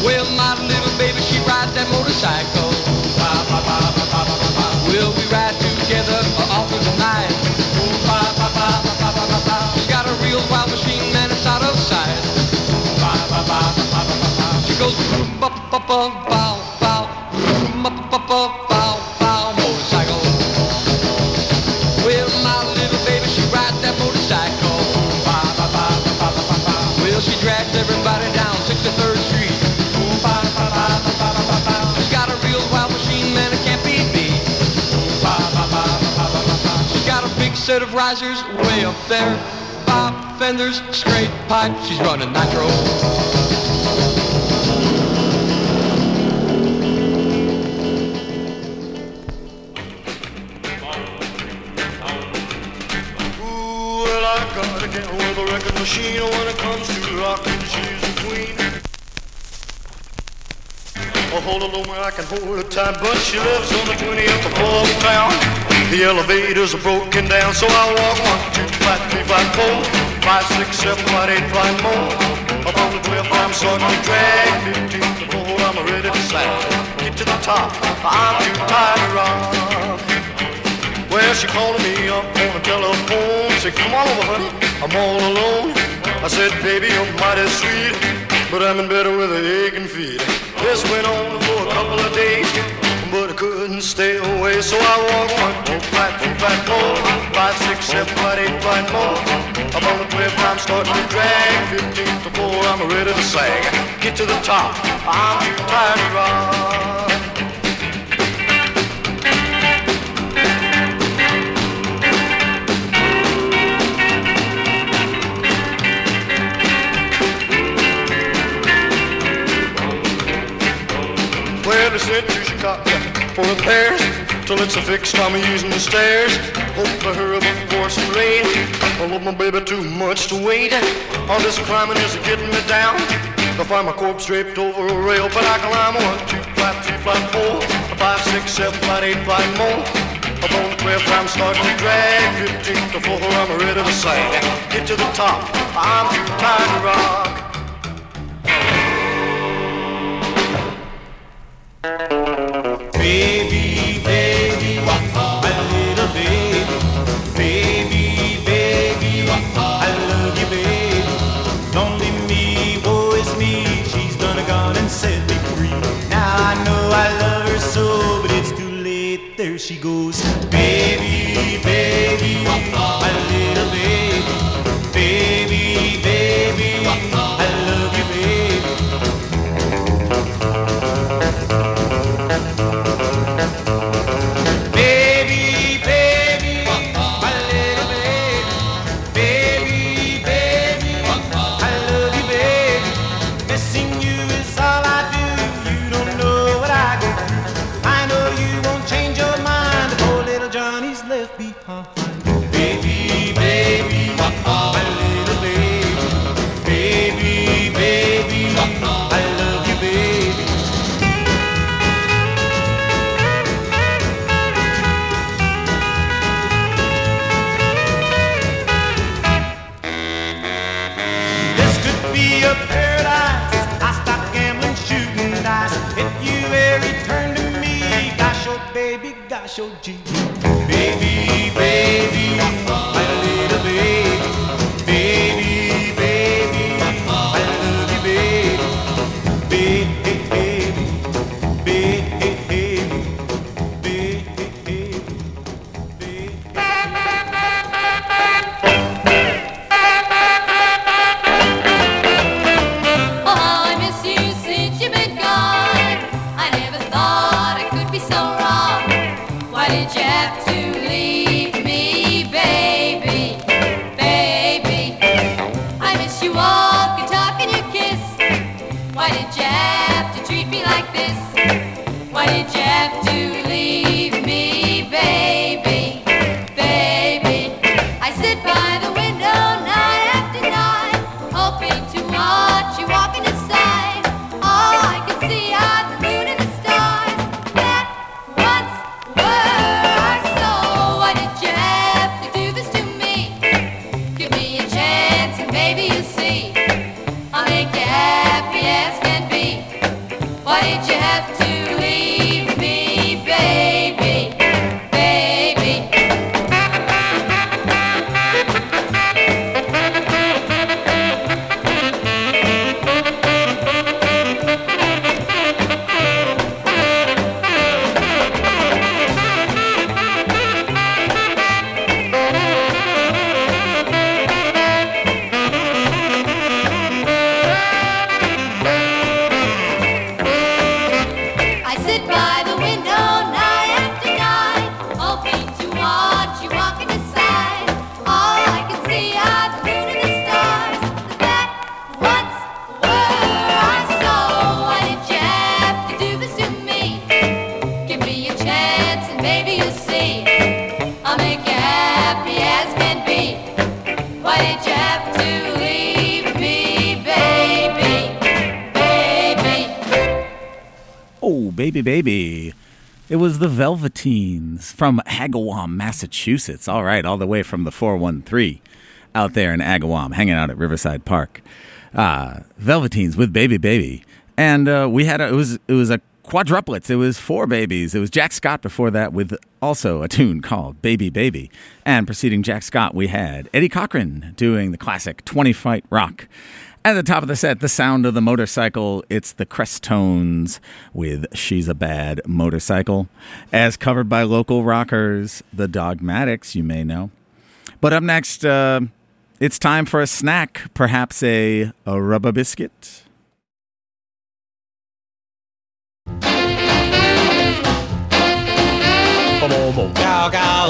Well, my little baby, she rides that motorcycle. Well, we ride together all through the night. She's got a real wild machine, man, it's out of sight. She goes boom, bow, bow, bow, boom, bow, bow, bow, motorcycle. Well, my little baby, she rides that motorcycle. Well, she drags everybody down 63rd Street. She's got a real wild machine, man, it can't be beat. She's got a big set of risers way up there. Bob fenders, straight pipe, she's running nitro. Gotta get with a record machine when it comes to rockin', she's a queen. Oh, hold on, where I can hold her tight, but she lives on the 20th floor of town. The elevators are broken down, so I walk 1, 2, 5, 3, 5, 4, 5, 6, 7, 8, 5 more. Up on the cliff, I'm starting to drag. 15th floor, I'm ready to slide. Get to the top, I'm too tired to rock. Well, she calling me up on the telephone. Said, come on over, honey, I'm all alone. I said, baby, you're mighty sweet, but I'm in bed with a aching feet. This went on for a couple of days, but I couldn't stay away. So I walked 1, 2, 5, 4, 5, 6, 7, 8, 5 more. I'm on the 12th, I'm starting to drag. 15th to 4, I'm ready to sag. Get to the top, I'm too tired to rock. Well, they sent to Chicago for repairs. Till it's a fixed, I'm using the stairs. Hope to hurry before some rain. I love my baby too much to wait. All this climbing is getting me down. I find my corpse draped over a rail, but I climb 1, 2, 5, 3, 5, 4, 5, 6, 7, 8, 5 more. Up on the 12th, I'm starting to drag. 15th to 4, I'm ready to sing. Get to the top, I'm too tired to rock. Baby, baby, my little baby. Baby, baby, I love you, baby. Don't leave me, woe is me. She's done gone and set me free. Now I know I love her so, but it's too late. There she goes. Baby, baby, my little baby. Baby, baby, I love you, baby. Baby, baby, my little baby. Baby, baby, I love you, baby. Missing you is all I do. You don't know what I go through. I know you won't change your mind. The poor little Johnny's left behind. Baby, baby, my little baby. Baby, baby, I love you, baby. This could be a paradise. I stopped gambling, shooting dice. If you ever return to me, gosh, oh baby, gosh, oh gee. Baby, baby, my little baby. Baby, baby, I love you, baby. Baby, baby, baby, baby, baby. Oh, how I miss you since you've been gone. I never thought I could be so wrong. Why did you have to leave me, baby? Baby, I miss you walking, talking, your kiss. Why did you have did you have to leave me, baby? Baby. I sit by the window night after night, hoping to watch you walking aside. All I can see are the moon and the stars that once were our soul. Why did you have to do this to me? Give me a chance and maybe you'll see I'll make you happy as can be. Why did you have to leave me, baby? Baby. Oh, baby, baby. It was the Velveteens from Agawam, Massachusetts. All right, all the way from the 413 out there in Agawam, hanging out at Riverside Park. Velveteens with Baby Baby. And we had it was a quadruplets. It was four babies. It was Jack Scott before that with also a tune called Baby Baby. And preceding Jack Scott, we had Eddie Cochran doing the classic 20 Fight Rock. At the top of the set, the sound of the motorcycle. It's the Crestones with She's a Bad Motorcycle, as covered by local rockers, the Dogmatics, you may know. But up next, it's time for a snack, perhaps a rubber biscuit. Cow, cow,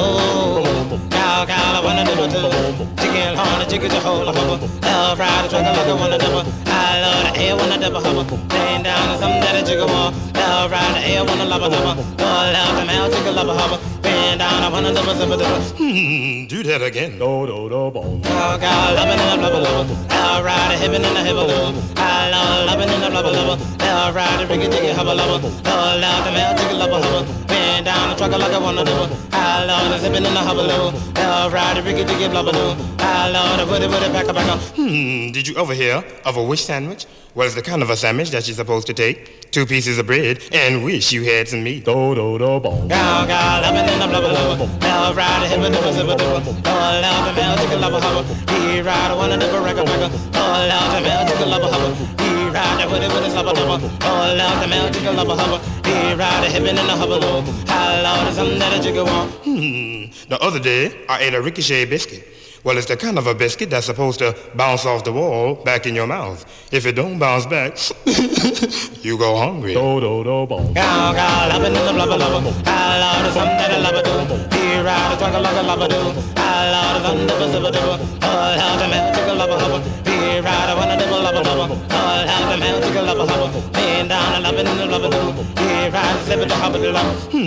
cow, cow, I wanna do it. Chicken, honey, chicken, the whole hubba. Love, fried, truck, like I wanna double. I love the air, wanna double hubba. Laying down on something that a chicken want. Love, ride the air, wanna love a hubba. Oh, love the mouth, chicken, love a hubba. Bend down, I wanna double, double, double. Do that again. Do, do, do, boom. Cow, cow, loving in the blubber, blubber. Love, ride the hippin' in the hibble, blubber. I love loving in the blubber, blubber. Love, ride the ricky, chicken, hubba, blubber. Oh, love the mouth, chicken, love a hubba. Bend down the truck like I wanna do. I love the zippin' in the hubbaloo. Love ride the ricky diggy blubbaloo. I love the woody back up. Did you ever hear of a wish sandwich? Well, it's the kind of a sandwich that you're supposed to take 2 pieces of bread and wish you had some meat. Do, do, do, boom. Cow, cow, lovin' in the blubbaloo. Love ride the hibba dibba zibba dibba. Oh, love the male chicken love a hubba. He ride the one of the baraka. Oh, love the male chicken love a hubba. He ride the woody slubba dubba. Oh, love the male chicken love a hubba. He ride the hippin' in the hubbaloo. I love the something that a chicken want. The other day, I ate a ricochet biscuit. Well, it's the kind of a biscuit that's supposed to bounce off the wall back in your mouth. If it don't bounce back, you go hungry. Do, do, do, boom. Cow, cow, lovin' in the blubber, blubber. I love the something that a lover do. He ride the truck like a lover do. I love the something that a zibba dibba. Oh, love the male chicken lover hubba. He ride the one of the lover lover. Oh, love the male chicken lover hubba. Laying down and lovin' in the blubber do. He ride the zibba the hubba do.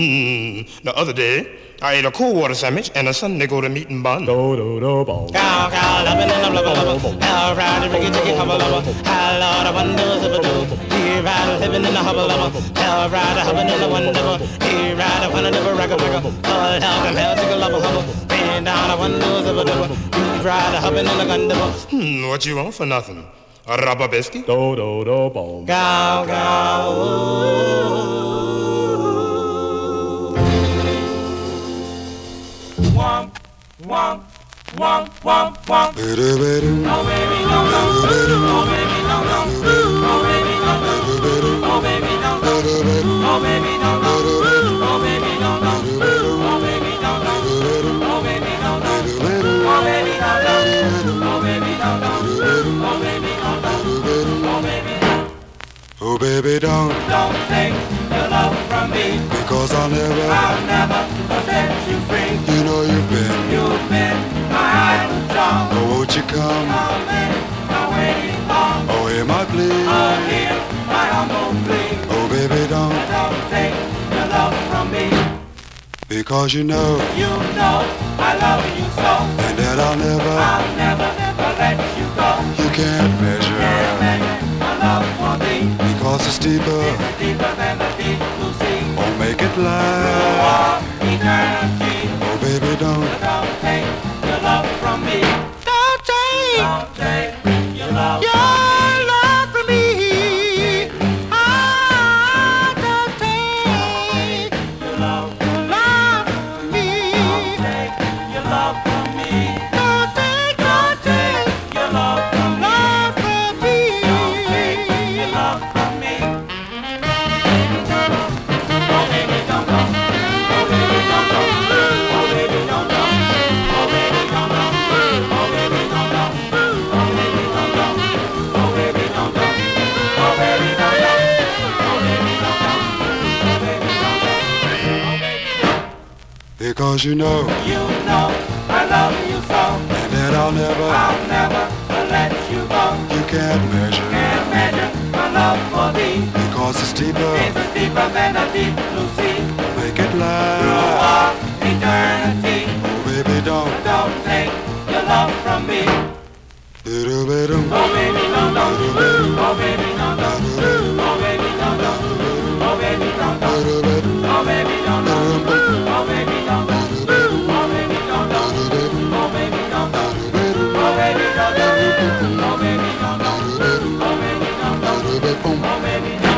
The other day, I ate a cold water sandwich and a Sunday go to meat and bun. Do, do, do, boom. Cow, cow, lovin' in the blubber, blubber. Now ride the ricky chicken hubba lover. I love the one do zibba do. He ride the living in the hubba lover. Now ride the hubbin' in the one double. He ride the one of the baraka. Oh, love the male chicken lover hubba. Bend down the one do zibba do. He ride the hubbin' in the gun double. What you want for nothing? A rubber biscuit? Do, do, do, boom. Cow, cow, womp, womp, womp, womp, womp. Oh, baby, no, no. Oh, baby, no, no. Oh, baby, no, no. Oh, baby, no, no. Oh, baby, no, no. Oh, baby, no, no. Oh, baby, no, no. Oh, baby, no, no. Oh, baby, no, no. Oh, baby, no, no. Oh, baby, no, no. Oh, baby, no. Oh, baby, don't take your love from me, because I'll never set you free. You know you've been my idol song. Oh, won't you come? Come in, I'm waiting long. Oh, hear my plea. Oh, hear my humble plea. Oh, baby, don't take your love from me, because you know I love you so, and that I'll never let you go. You can't measure my love for thee, because it's deeper than the deep blue sea. Oh, make it last Eternity. Oh, baby, don't take your love from me. Don't take your love from me. Because you know I love you so. and that I'll never Let you go. you can't measure My love for thee because it's deeper. is deeper than a deep blue sea. Make it last. Eternity, Oh, baby, don't. don't take your love from me. Little bit of Oh baby, no, no. Oh baby, no, no. Oh baby, no, no. Oh baby, no, no. little bit. Oh baby, no, no. Oh baby, no, no. Oh baby, no, no. Oh baby, no, no. Oh baby, no, no. Oh baby, no, no. Oh baby, no, no. Oh baby, no.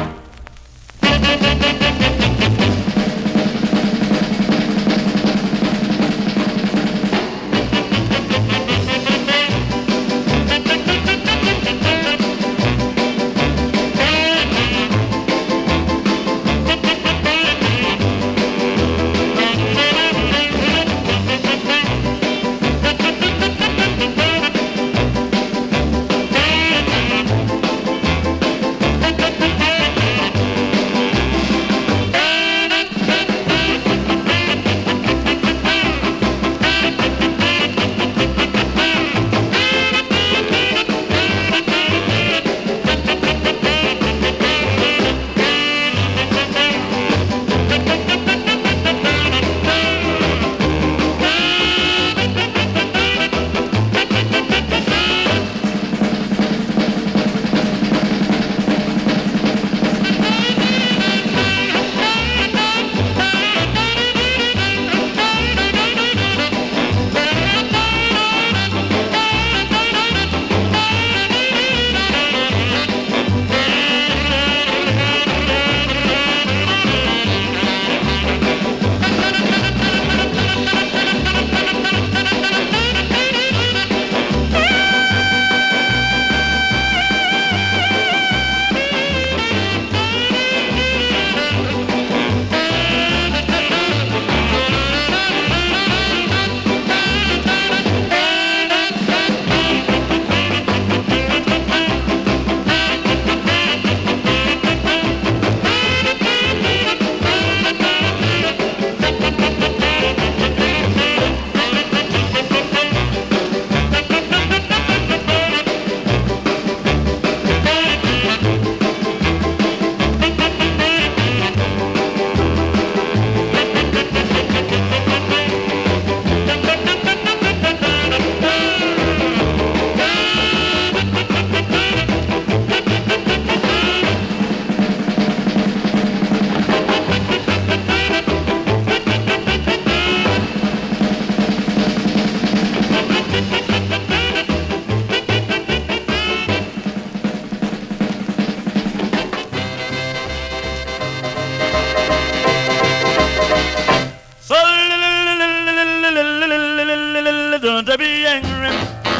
Don't be angry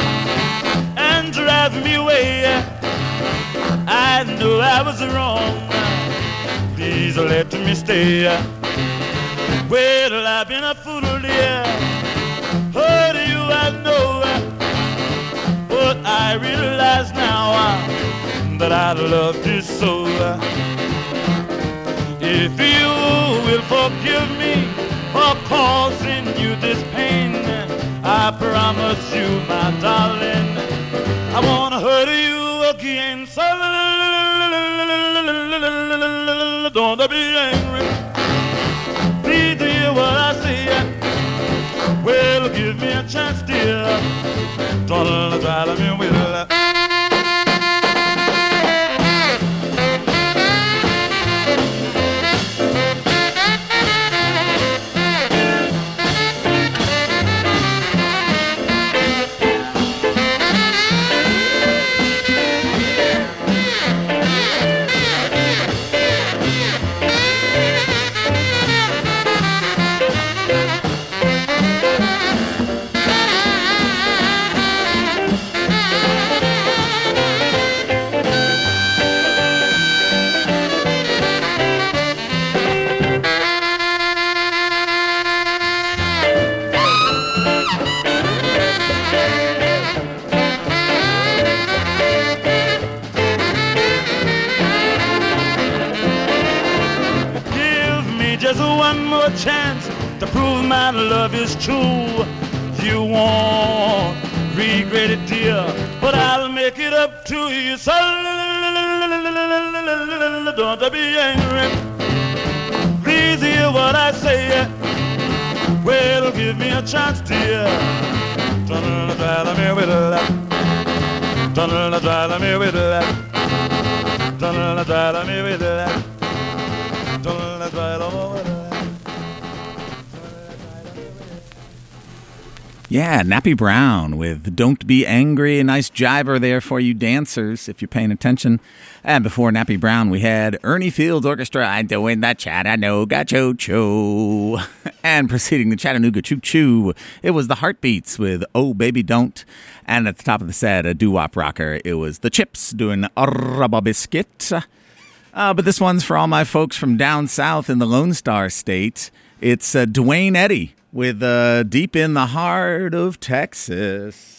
and drive me away. I know I was wrong. Please let me stay. Well, I've been a fool, dear. Hurt you, I know. But I realize now that I love you so. If you will forgive me for causing you this pain, I promise you, my darling, I wanna hurt you again. So don't be angry. Please hear what I say. Well, give me a chance, dear. Don't try to me with. Just one more chance to prove my love is true. You won't regret it, dear, but I'll make it up to you. So don't be angry. Please hear what I say. Well, give me a chance, dear. Don't try me with that. Don't try me with that. Don't try me with that. Don't try me with that. Yeah, Nappy Brown with Don't Be Angry. A nice jiver there for you dancers, if you're paying attention. And before Nappy Brown, we had Ernie Fields Orchestra, I'm doing the Chattanooga Choo-Choo. And preceding the Chattanooga Choo-Choo, it was the Heartbeats with Oh Baby Don't. And at the top of the set, a doo-wop rocker, it was the Chips doing Rubber Biscuit. But this one's for all my folks from down south in the Lone Star State. It's Dwayne Eddy with Deep in the Heart of Texas.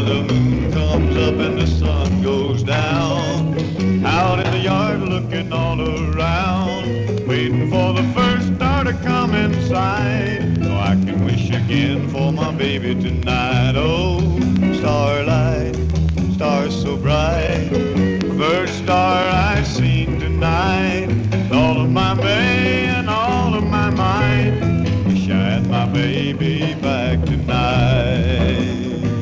the moon comes up and the sun goes down. Out in the yard looking all around, waiting for the first star to come in sight, so I can wish again for my baby tonight. Oh, starlight, stars so bright, first star I've seen tonight. All of my May and all of my might, wish I had my baby back tonight.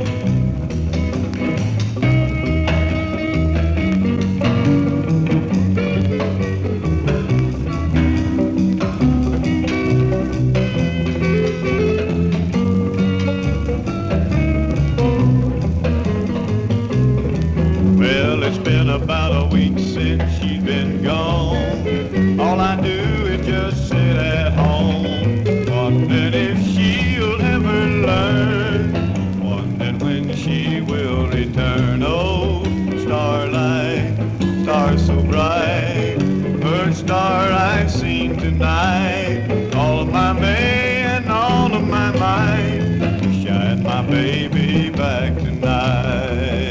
Well, it's been about a week since she's been gone. All I do is just sit at home, wondering if she'll ever learn, wondering when she will return. Oh, starlight, star so bright, first star I've seen tonight. All of my May and all of my might, wish I had my baby back tonight.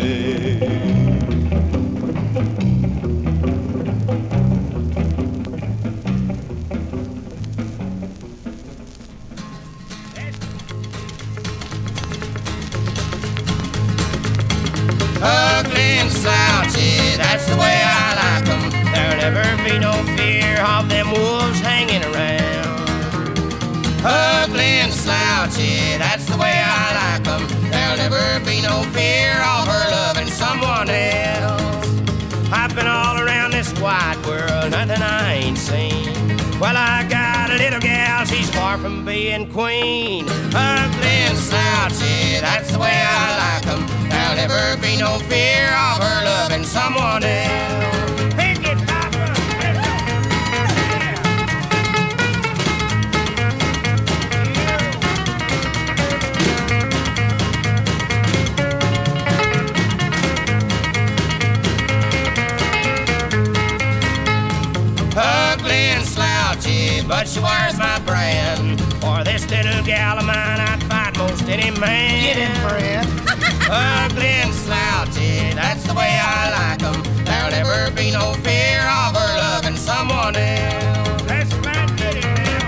Ugly and slouchy, that's the way I like 'em. There'll never be no fear of them wolves hanging around. Ugly and slouchy, that's the way I like 'em. There'll never be no fear of her loving someone else. I've been all around this wide world, nothing I ain't seen. Well, I got a little gal, she's far from being queen. Ugly and slouchy, that's the way I like 'em. There'll never be no fear of her loving someone else. Pick it, Papa! Ugly and slouchy, but she wears my brand. For this little gal of mine, I'd fight most any man. Get him, friend. Ugly and slouchy, that's the way I like 'em. There'll never be no fear of her loving someone else. That's my goody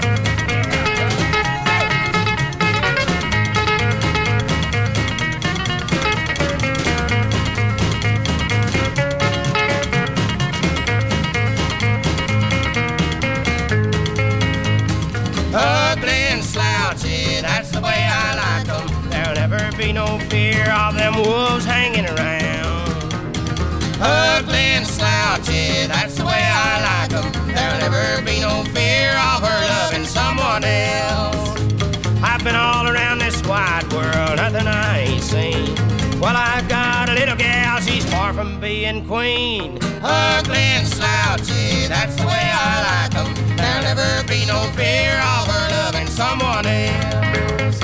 Ugly and slouchy, that's the way I like 'em. There'll never be no fear of them wolves hanging around. Ugly and slouchy, that's the way I like 'em. There'll never be no fear of her loving someone else. I've been all around this wide world, nothing I ain't seen. Well, I've got a little gal, she's far from being queen. Ugly and slouchy, that's the way I like 'em. There'll never be no fear of her loving someone else.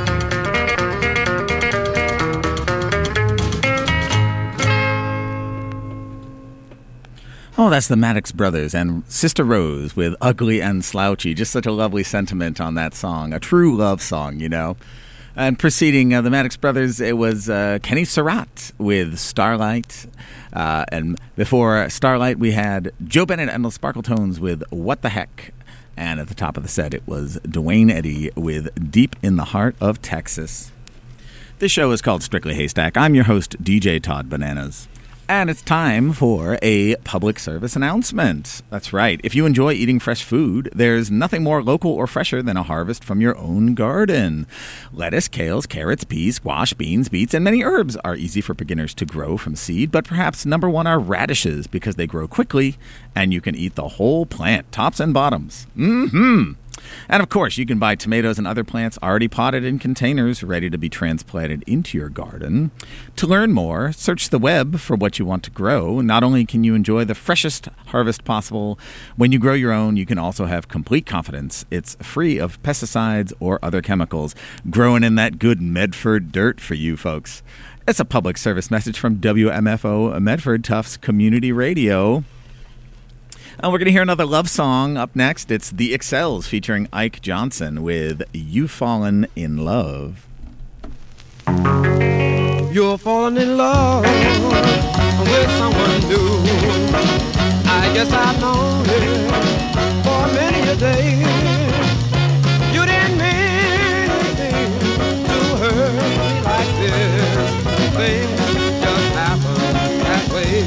Oh, that's the Maddox Brothers and Sister Rose with Ugly and Slouchy. Just such a lovely sentiment on that song. A true love song, you know. And preceding the Maddox Brothers, it was Kenny Surratt with Starlight. And before Starlight, we had Joe Bennett and the Sparkletones with What the Heck. And at the top of the set, it was Dwayne Eddy with Deep in the Heart of Texas. This show is called Strictly Haystack. I'm your host, DJ Todd Bananas. And it's time for a public service announcement. That's right. If you enjoy eating fresh food, there's nothing more local or fresher than a harvest from your own garden. Lettuce, kales, carrots, peas, squash, beans, beets, and many herbs are easy for beginners to grow from seed, but perhaps number one are radishes because they grow quickly and you can eat the whole plant, tops and bottoms. And of course, you can buy tomatoes and other plants already potted in containers, ready to be transplanted into your garden. To learn more, search the web for what you want to grow. Not only can you enjoy the freshest harvest possible, when you grow your own, you can also have complete confidence it's free of pesticides or other chemicals, growing in that good Medford dirt for you folks. It's a public service message from WMFO Medford Tufts Community Radio. And we're going to hear another love song up next. It's The Excels featuring Ike Johnson with You Fallen in Love. You're falling in love with someone new. I guess I've known it for many a day. You didn't mean anything to hurt me like this. Things just happen that way.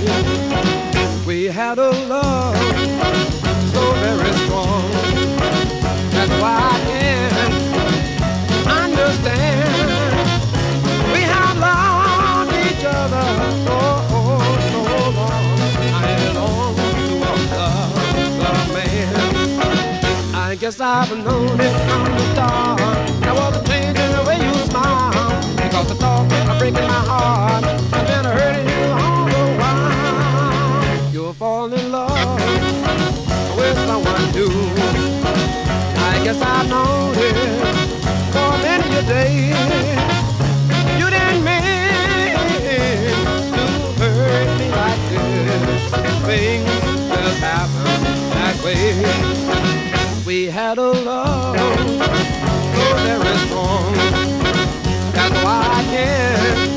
We had a love so very strong. That's why I can't understand. We have loved each other for so long. I belong to another man. I guess I've known it from the start. There was a change in the way you smile. Because the thought of breaking my heart has been hurting you all the while. You're falling in love with someone new. I guess I've known it for many a day. You didn't mean to hurt me like this. Things just happen that way. We had a love so very strong. That's why I can't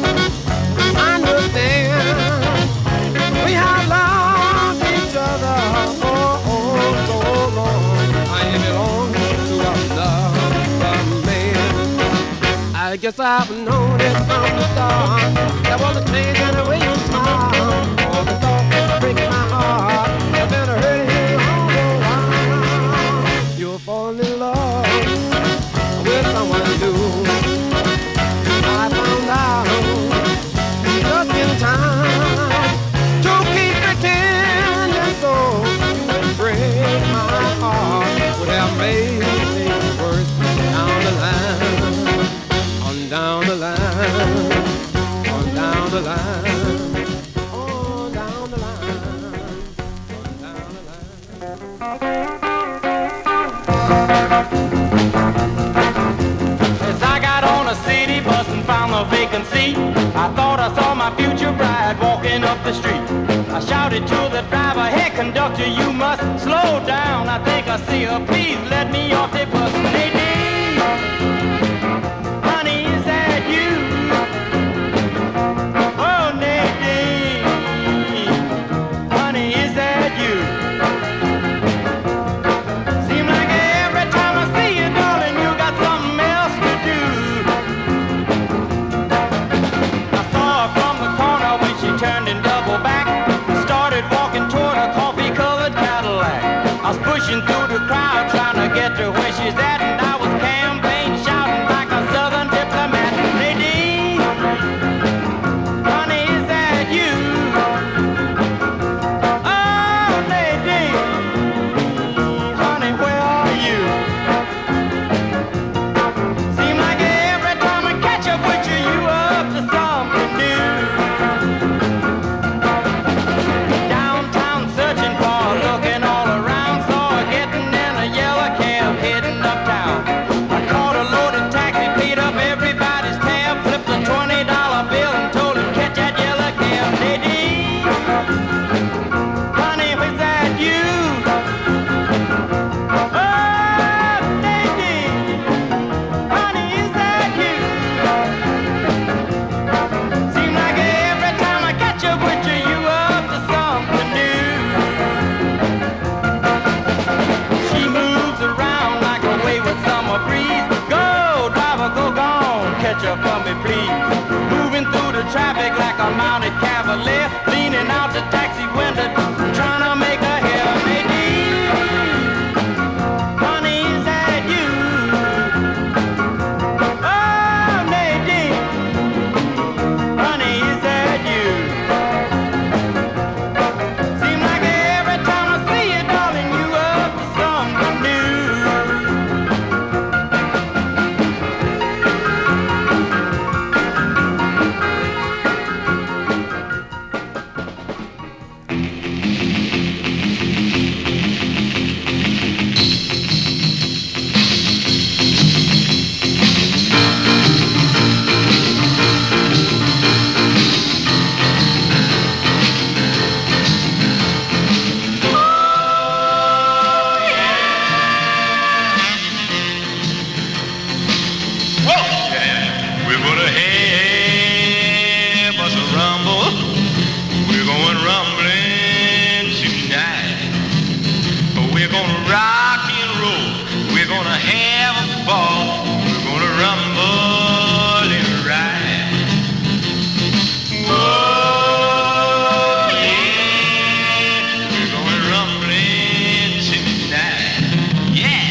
understand. We have loved each other for so long. I belong to another man. I guess I've known it from the start. There was a change in the way you smile. All the thought of breaking my heart has been hurting you all the while. You're falling in love with someone new. I found out just in time to keep pretending so you wouldn't break my heart. Would have made things worse down the line, on down the line, on down the line, on down the line, on down the line. As I got on a city bus and found a vacant seat, I thought I saw my future bride walking up the street. I shouted to the driver, "Hey conductor, you must slow down. I think I see her. Please let me off the bus." Nadine, honey, is that you? Oh, Nadine, honey, is that you? Seem like every time I see you, darling, you got something else to do. I saw her from the corner when she turned and doubled back, started walking toward a coffee-colored Cadillac. I was pushing through the crowd trying to get to where she's at, and I was campaign shouting like a southern diplomat. Nadine, honey, is that you? Oh, Nadine, honey, where are you? Seem like every time I catch up with you, you up to something new. Downtown searching for her, looking all around, saw her getting in a yellow cab heading uptown. I caught a loaded taxi, paid up everybody's tab, flipped a $20 bill and told him catch that yellow cab. Nadine, honey, was that you? Oh, Nadine, honey, is that you? Seem like every time I catch up with you, you up to something new. She moves around like a wayward summer breeze. Go, driver, go gone, catch up for me, please. Moving through the traffic like a mounted cavalier, leaning out the taxi window, trying to make a hair. Nadine, honey, is that you? Oh, Nadine, honey, is that you? Seem like every time I see you, darling, you up to something new. rumble. We're going rumbling tonight. We're gonna rock and roll. We're gonna have a ball. We're gonna rumble and ride. Oh yeah, we're going rumbling tonight. Yeah.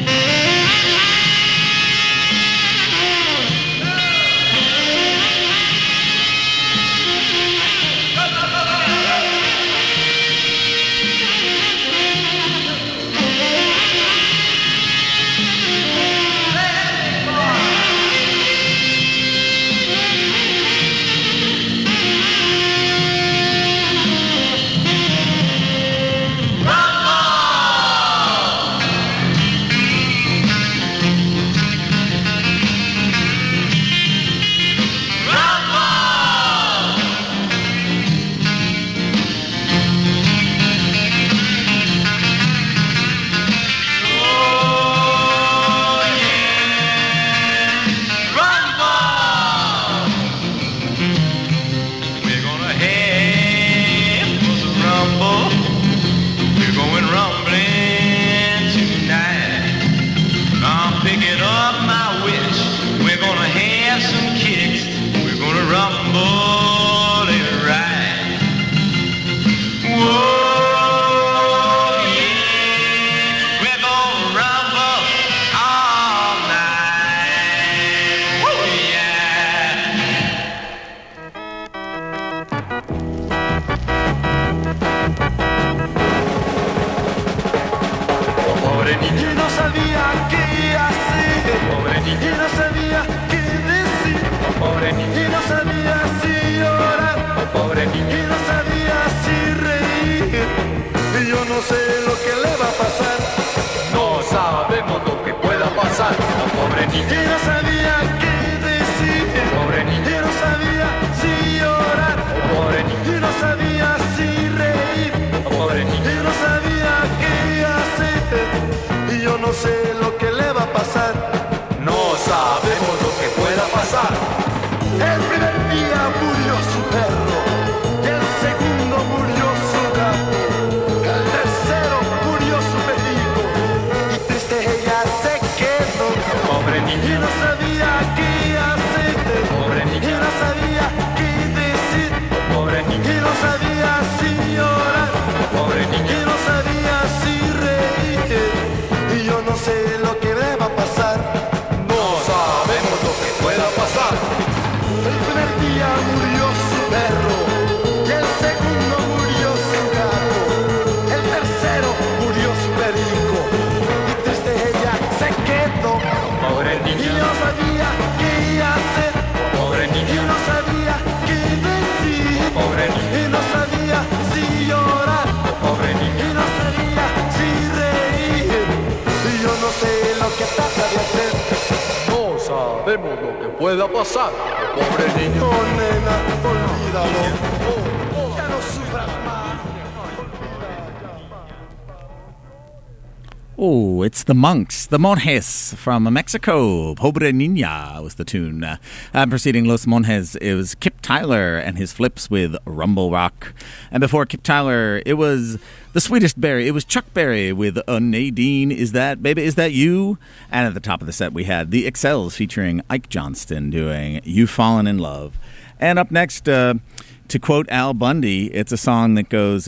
Pueda pasar, pobre niño. Oh, nena, olvídalo. Ya no sufras más. Oh, it's the Monks, the Monjes from Mexico. Pobre Niña was the tune. Preceding Los Monjes, it was Kip Tyler and his flips with Rumble Rock. And before Kip Tyler, it was the Sweetest Berry. It was Chuck Berry with Nadine, Is That, Baby, Is That You? And at the top of the set, we had the Excels featuring Ike Johnston doing You Fallen in Love. And up next, to quote Al Bundy, it's a song that goes,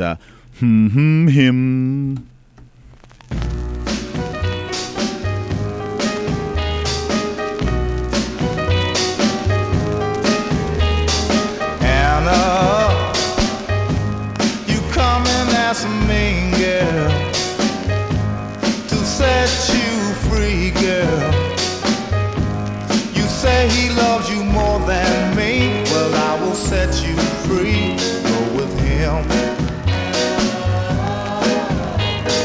him. You coming as a mean girl to set you free, girl. You say he loves you more than me. Well, I will set you free. Go with him.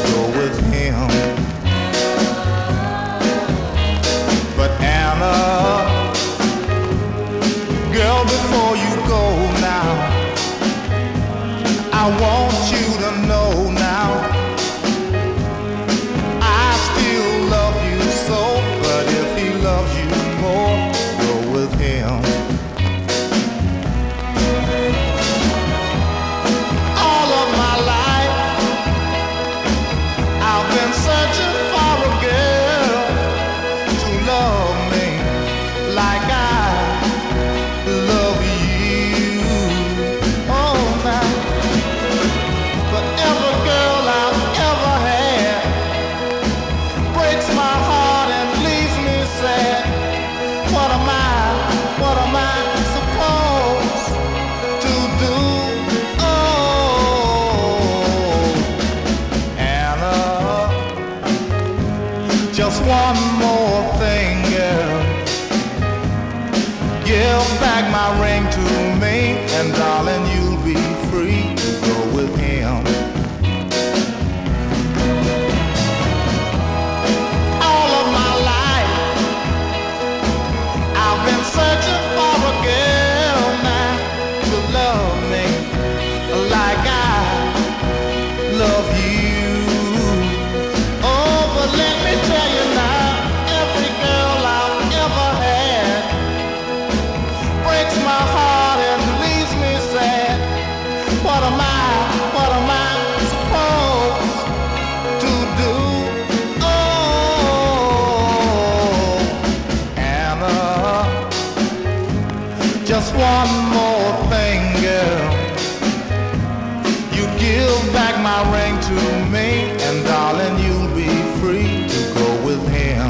one more thing, girl. You give back my ring to me, and darling, you'll be free to go with him.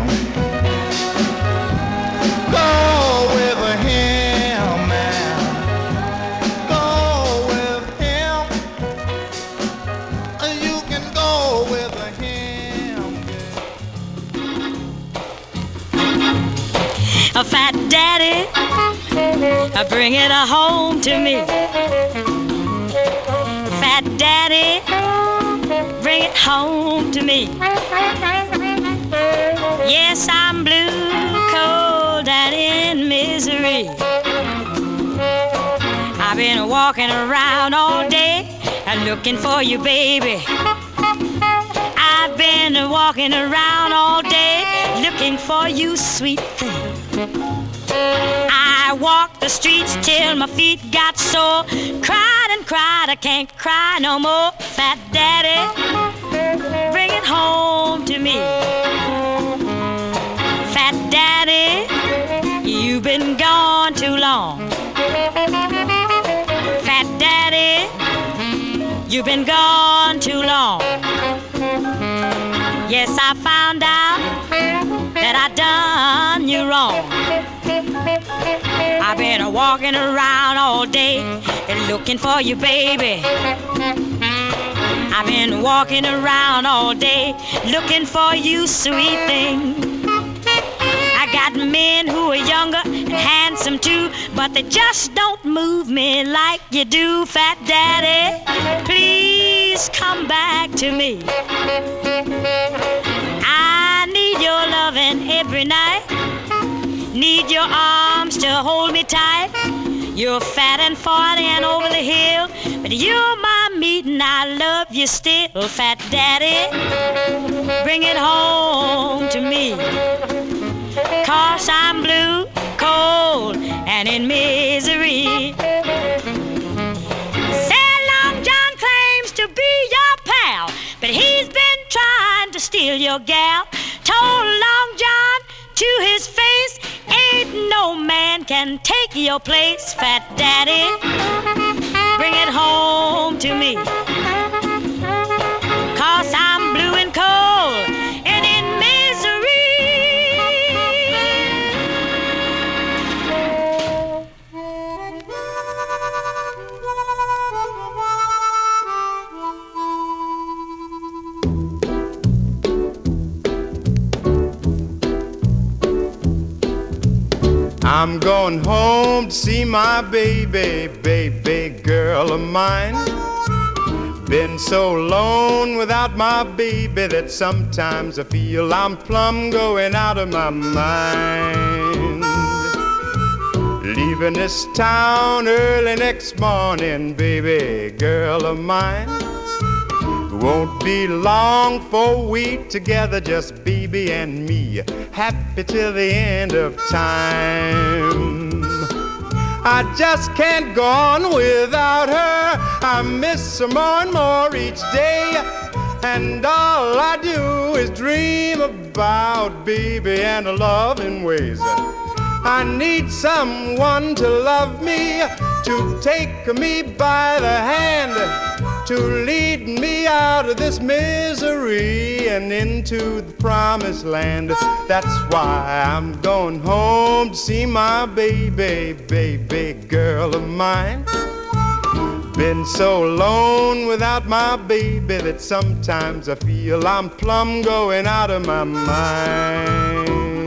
Go with him, man. Go with him. You can go with him. A fat daddy, bring it home to me. Fat daddy, bring it home to me. Yes, I'm blue, cold, and in misery. I've been walking around all day and looking for you, baby. I've been walking around all day looking for you, sweet thing. I walked the streets till my feet got sore. Cried and cried, I can't cry no more. Fat daddy, bring it home to me. Fat daddy, you've been gone too long. Fat daddy, you've been gone too long. Yes, I found out that I done you wrong. I've been walking around all day and looking for you, baby. I've been walking around all day looking for you, sweet thing. I got men who are younger and handsome too, but they just don't move me like you do. Fat daddy, please come back to me. I need your loving every night. Need your arms to hold me tight. You're fat and 40 and over the hill, but you're my meat and I love you still. Fat daddy, bring it home to me. 'Cause I'm blue, cold, and in misery. Say Long John claims to be your pal, but he's been trying to steal your gal. Told Long John to his face, ain't no man can take your place. Fat daddy, bring it home to me. 'Cause I'm blue and cold and in misery. I'm going home to see my baby, baby girl of mine. Been so alone without my baby that sometimes I feel I'm plumb going out of my mind. Leaving this town early next morning, baby girl of mine. Won't be long for we together, just baby and me, happy till the end of time. I just can't go on without her. I miss her more and more each day, and all I do is dream about baby and her loving ways. I need someone to love me, to take me by the hand, to lead me out of this misery and into the promised land. That's why I'm going home to see my baby, baby girl of mine. Been so alone without my baby that sometimes I feel I'm plumb going out of my mind.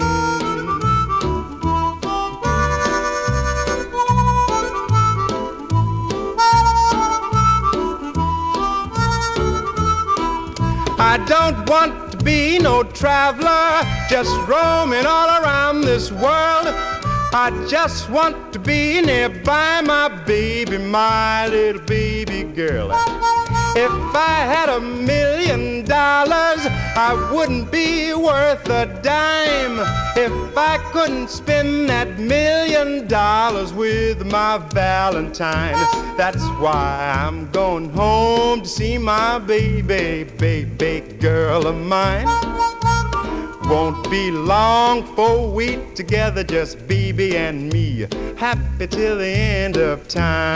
I don't want to be no traveler, just roaming all around this world. I just want to be nearby my baby, my little baby girl. If I had $1 million, I wouldn't be worth a dime if I couldn't spend that $1 million with my Valentine. That's why I'm going home to see my baby, baby girl of mine. Won't be long for we together, just BB and me, happy till the end of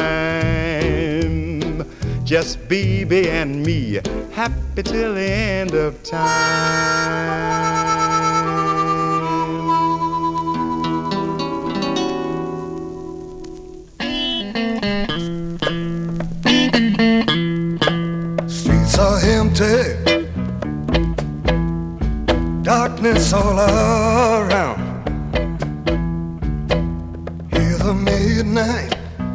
time. Just BB and me, happy till the end of time. Streets are empty, darkness all around. Hear the midnight,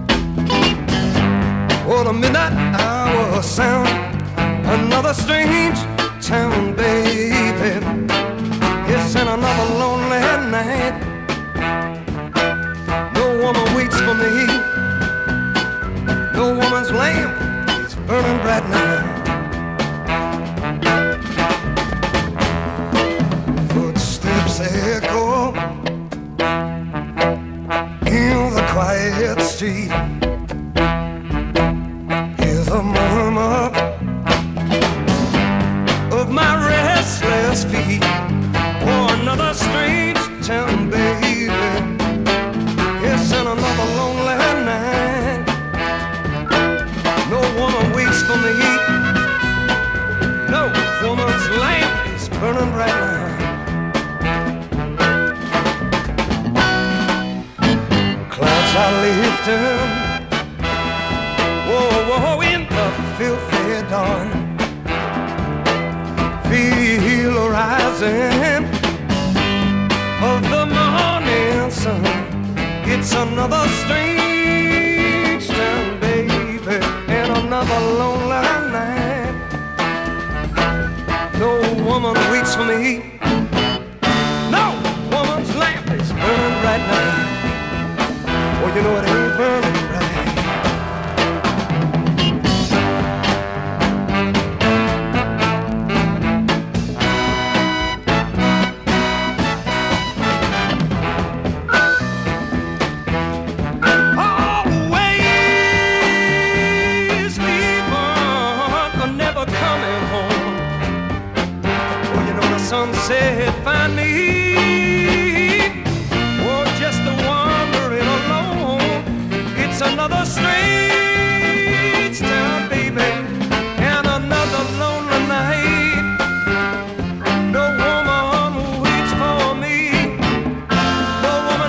or the midnight hour sound. Another strange town, baby. Yes, and another lonely night. No woman waits for me. No woman's lamp is burning bright now. Footsteps echo in the quiet street. Hear the murmur of my restless feet. Oh, another strange town, baby. Yes, and another lonely night. No woman waits for me. No woman's lamp is burning bright now. Clouds are lifting, whoa, whoa, in the filthy dawn. Feel the rising of the morning sun. It's another strange town, baby, and another lonely night. No woman waits for me. No woman's lamp is burning bright now. Oh, you know it ain't burning bright. Always leaving or never coming home. Oh, you know the sunset find me. Oh, just a wandering alone. It's another strange town, baby, and another lonely night. No woman waits for me. No woman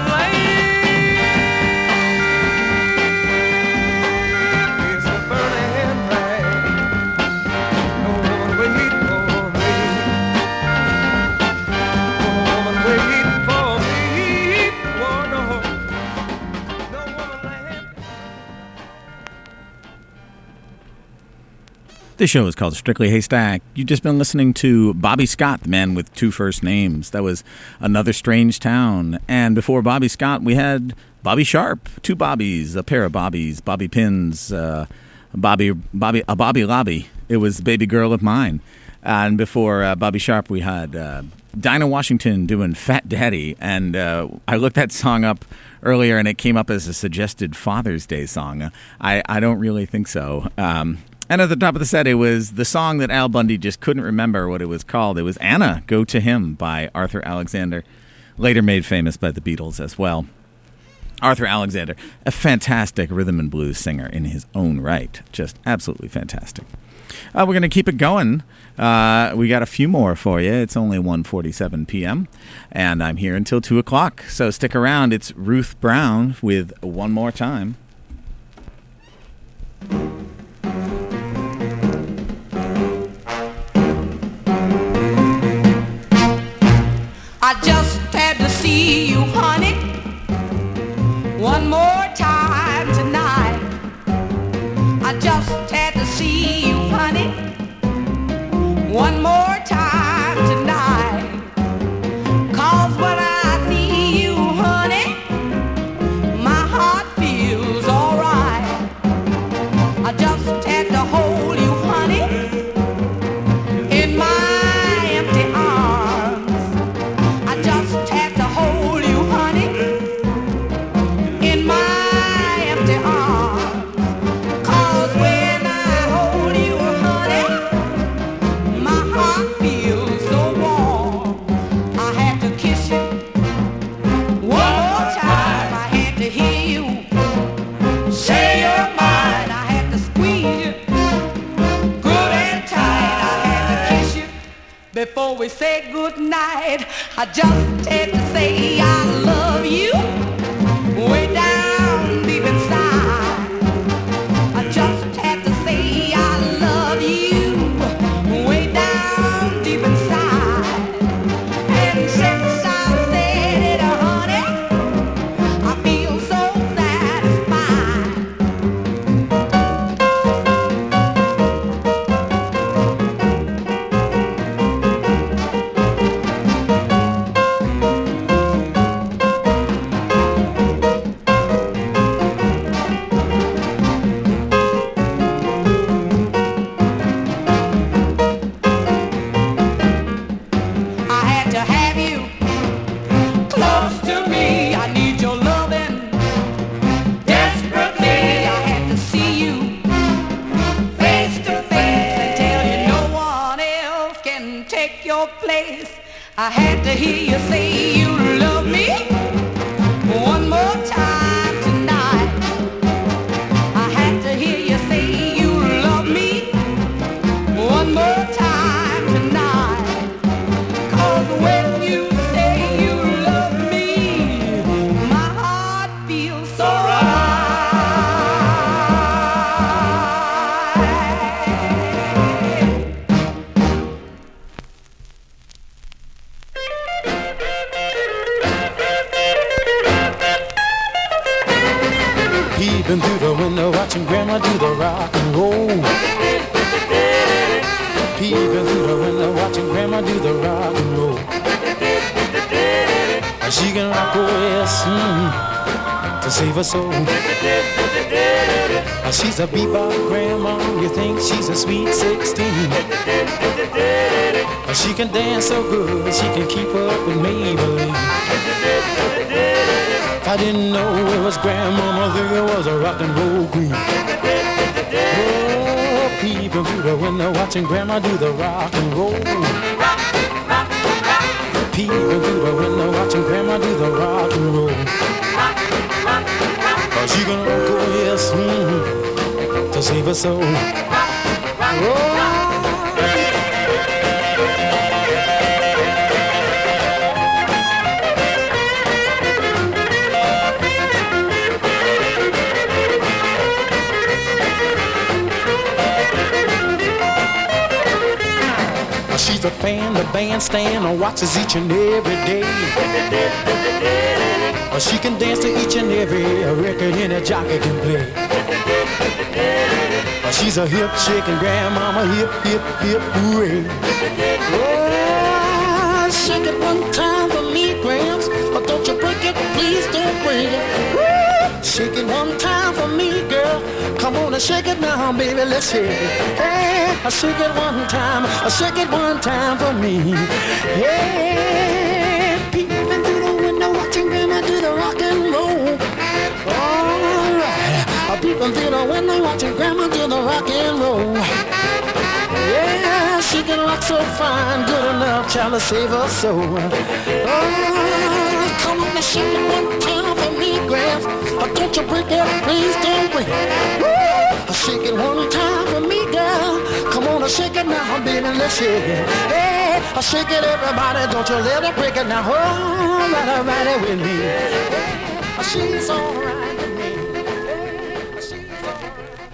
lamp is burning bright. No woman wait for me. No woman wait for me. Oh, no. No woman lamp. This show is called Strictly Haystack. You've just been listening to Bobby Scott, the man with two first names. That was Another Strange Town. And before Bobby Scott, we had Bobby Sharp, two Bobbies, a pair of Bobbies, Bobby Pins, Bobby Lobby. It was Baby Girl of Mine. And before Bobby Sharp, we had Dinah Washington doing Fat Daddy. And I looked that song up earlier, and it came up as a suggested Father's Day song. I don't really think so. And at the top of the set, it was the song that Al Bundy just couldn't remember what it was called. It was Anna, Go to Him by Arthur Alexander, later made famous by the Beatles as well. Arthur Alexander, a fantastic rhythm and blues singer in his own right. Just absolutely fantastic. We're going to keep it going. We got a few more for you. It's only 1:47 p.m., and I'm here until 2 o'clock. So stick around. It's Ruth Brown with One More Time. I just had to see you, honey, one more time tonight. I just had to see you, honey, one more time tonight. 'Cause when I see you, honey, my heart feels we say goodnight, I just had to say I love you way down deep inside. I just had to say I love you way down deep inside. And since I said it, honey, I feel so satisfied. I had to have you close to me. I need your loving desperately. I had to see you face to face and tell you no one else can take your place. I had to hear you say you love me one more time tonight. I had to hear you say you love me one more time tonight. 'Cause when you say you love me, my heart feels so right. Peeping through the window, watching Grandma do the rock and roll. Peeping through the window, watching Grandma do the rock and roll. She can rock OS to save her soul. She's a bebop grandma, you think she's a sweet 16. She can dance so good, she can keep up with Maybelline. If I didn't know it was Grandmama, I think it was a rock and roll queen. Oh, peeping through the window, watching Grandma do the rock and roll. Peeping through the window, watching Grandma do the rock and roll. She can rock OS to save her soul. Oh. She's a fan, the bandstand, watches each and every day. She can dance to each and every record any jockey can play. She's a hip shaking grandmama, hip, hip, hip, hooray. Oh, shake it one time for me, Gramps. Or don't you break it, please don't break it. Woo! Shake it one time for me, girl. Come on and shake it now, baby, let's shake it. Hey, I shake it one time, I shake it one time for me. Yeah, peeping through the window, watching Grandma do the rock and roll. All right, I'm peeping through the window, watching Grandma do the rock and roll. Yeah, she can rock so fine, good enough, child, to save her soul. Oh, come on and shake it one time for me, Gramps. Don't you break it, please don't break it. Woo! Shake it one time for me, girl. Come on and shake it now, baby, let's shake it. Hey, shake it, everybody, don't you let it break it now. Oh, right it with me. Hey, she's alright with me. Hey, she's alright.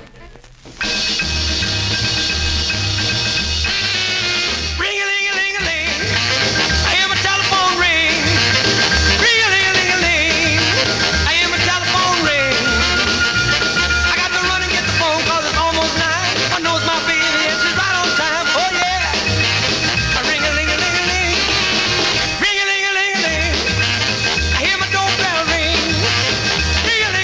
Ring-a-ling-a-ling-a-ling, I hear my telephone ring. Ring-a-ling-a-ling-a-ling, I hear my telephone ring. I got to run and get the phone 'cause it's almost 9. I know it's my baby and she's right on time. Oh yeah. Ring-a-ling-a-ling-a-ling, ring-a-ling-a-ling-a-ling, I hear my doorbell ring. Ring-a-ling-a-ling.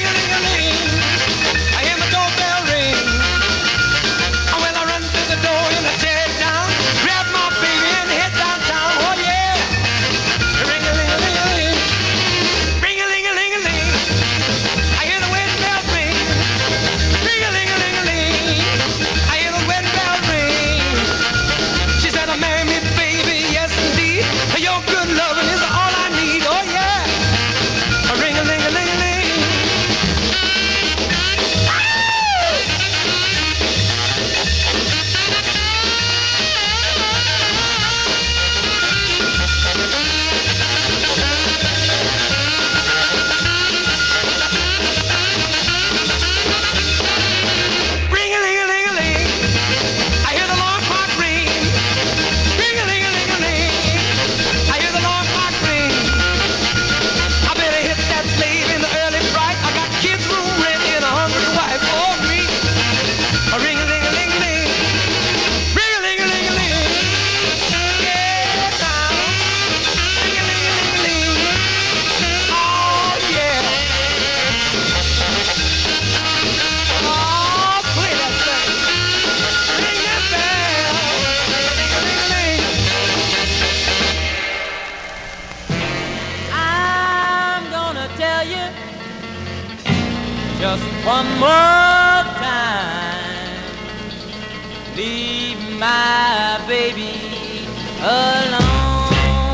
more time. Leave my baby alone.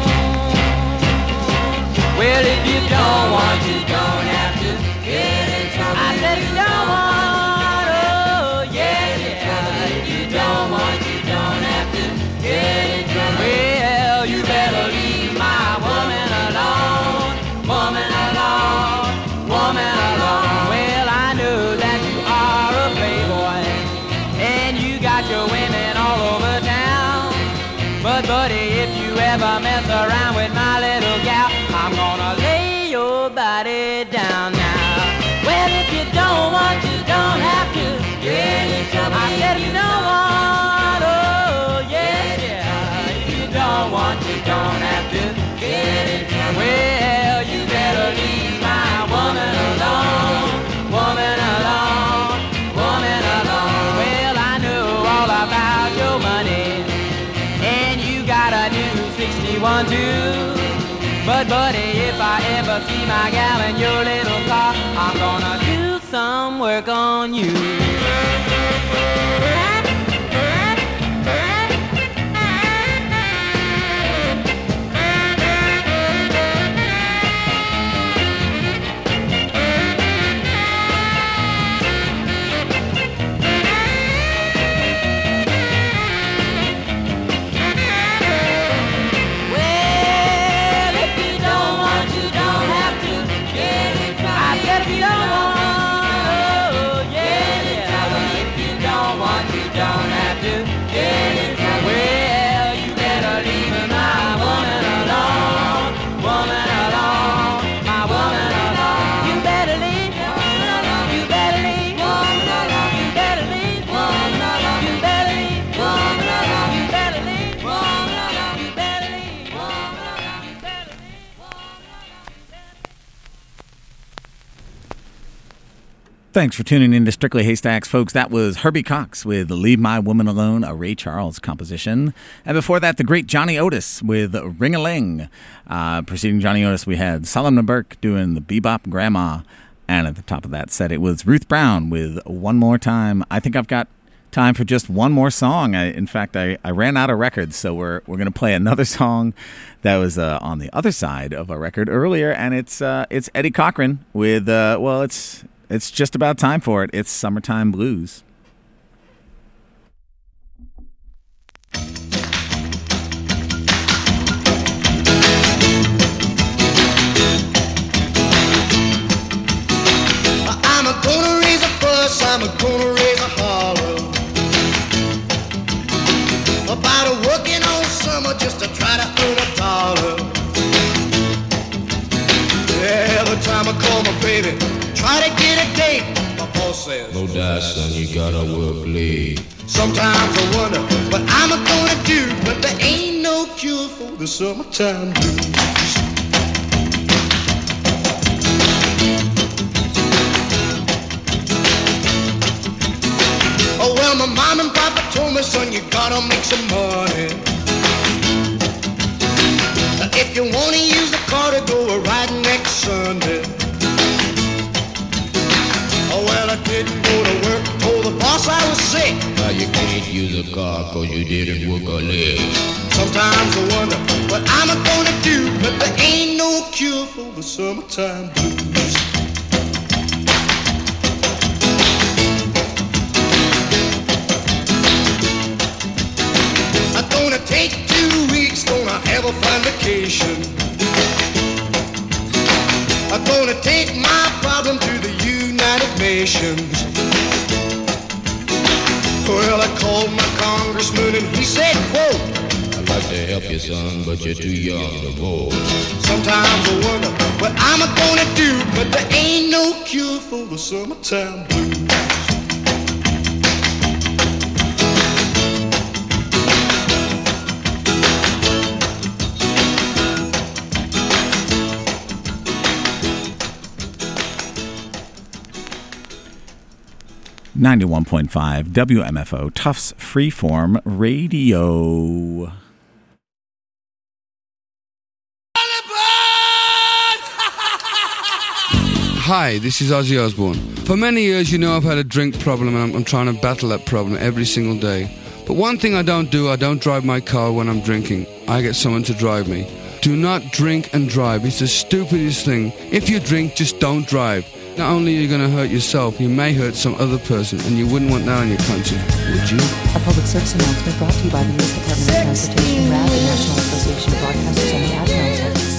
Well, if you don't want, you don't have to get in trouble. I said if you don't want, oh yeah, yeah. If you don't want, you don't have to get in trouble. Well, you better leave my woman alone, woman alone, woman alone. Well, I know that you are a playboy, and you got your women all over town. But buddy, if you ever mess around with my little gal, I'm gonna lay your body down now. Well, if you don't want, you don't have to get in trouble. I said you don't want, oh yeah, yeah. If you don't want, you don't have to get in trouble. Well, you better leave my woman alone, woman alone, woman alone. Well, I know all about your money, and you got a new 61 too. But buddy, if I ever see my gal in your little car, I'm gonna do some work on you. Thanks for tuning in to Strictly Haystacks, folks. That was Herbie Cox with Leave My Woman Alone, a Ray Charles composition. And before that, the great Johnny Otis with Ring-a-Ling. Preceding Johnny Otis, we had Solomon Burke doing the Bebop Grandma. And at the top of that set, it was Ruth Brown with One More Time. I think I've got time for just one more song. In fact, I ran out of records, so we're going to play another song that was on the other side of a record earlier. And it's Eddie Cochran with, it's just about time for it. It's Summertime Blues. I'm gonna raise a fuss, I'm gonna raise a holler about a working all summer just to try to earn a dollar. Every time I call my baby, try to get a date, my boss says, no doubt, son, you gotta work late. Sometimes I wonder what I'm gonna do, but there ain't no cure for the summertime blues. Oh well, my mom and papa told me, son, you gotta make some money. If you wanna use the car to go a ride next Sunday. Oh well, I didn't go to work, told the boss I was sick. Now you can't use a car cause you didn't work a leg. Sometimes I wonder what I'm gonna do, but there ain't no cure for the summertime blues. I'm gonna take 2 weeks, gonna have a fine vacation. I'm gonna take my problem to the United Nations. Well, I called my congressman and he said, quote, I'd like to help you, son, but you're too young to vote. Sometimes I wonder what I'm gonna do, but there ain't no cure for the summertime blues. .5 WMFO Tufts Freeform Radio. Hi, this is Ozzy Osbourne. For many years, you know I've had a drink problem, and I'm trying to battle that problem every single day. But one thing I don't drive my car when I'm drinking. I get someone to drive me. Do not drink and drive. It's the stupidest thing. If you drink, just don't drive. Not only are you going to hurt yourself, you may hurt some other person, and you wouldn't want that on your conscience, would you? A public service announcement brought to you by the U.S. Department of Transportation, RAD, the National Association of Broadcasters, and the Ad Council.